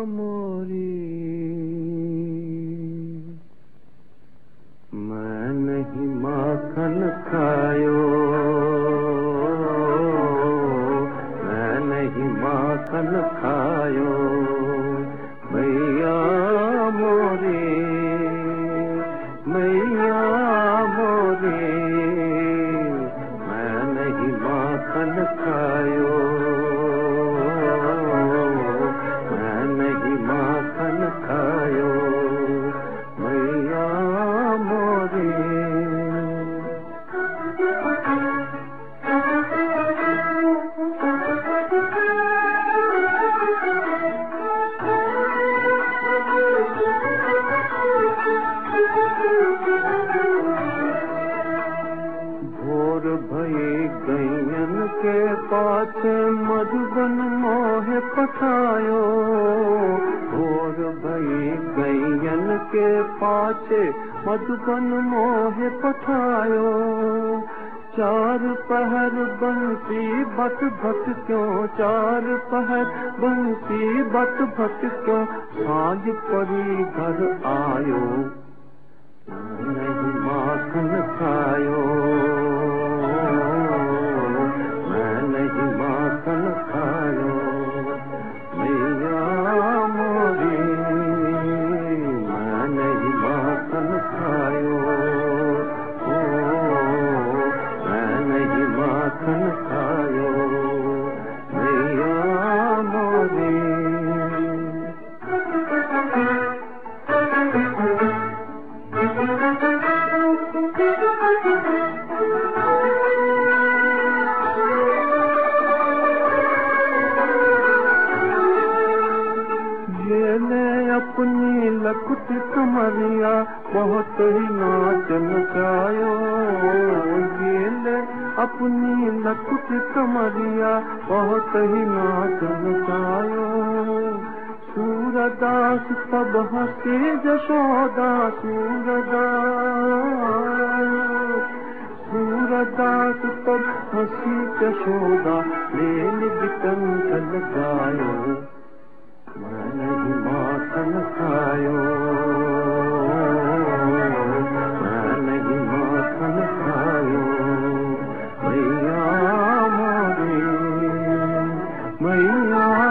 मोरी मैं नहीं माखन खायो, मैं नहीं माखन खायो मैया मोरी, मैया मोरी मैं नहीं माखन खायो, मैं नहीं माखन खायो मैया मोरी। भोर भई गैयन के पाछे मधुबन मोहे पठायो, भोर भई गैयन के पाछे मधुबन मोहे पठायो। चार पहर बंसी बट भट क्यों, चार पहर बंसी बट भट क्यों, सांझ परी घर आयो नहीं माखन खायो, मैं नहीं माखन खायो मैया मोरी, मैं नहीं माखन खायो, मैं नहीं माखन खायो मैया मोरी। अपनी लकुट कमरिया बहुत ही नाच नचायो, ये ले अपनी लकुट कमरिया बहुत ही नाच नचायो। सूरदास पब हंसे जशोदा, सूरदास पब हंसी जशोदा, लेन बिकंठ लगायो मैं नहीं माखन खायो, मैं नहीं माखन खायो मैया मोरी, मैया